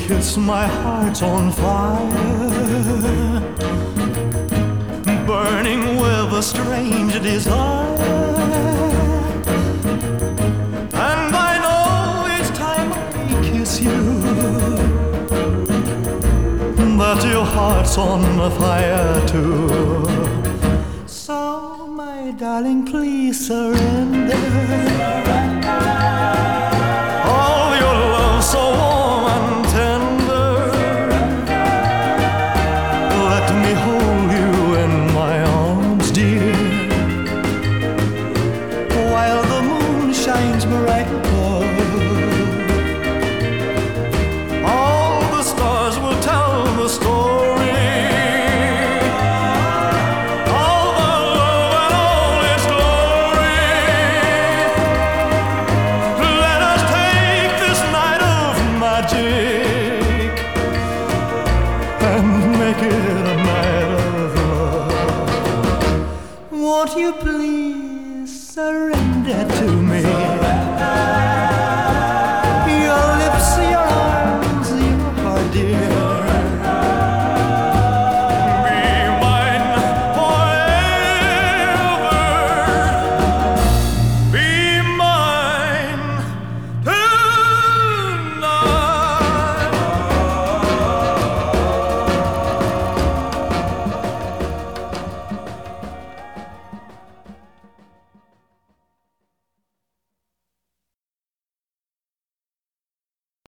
kiss, my heart's on fire, burning with a strange desire. And I know each time I kiss you that your heart's on fire too. So my darling, please surrender. All your love so warm and tender. Let me hold you in my arms, dear, while the moon shines bright above. All the stars will tell the story. And make it a night of love. Won't you please surrender to me?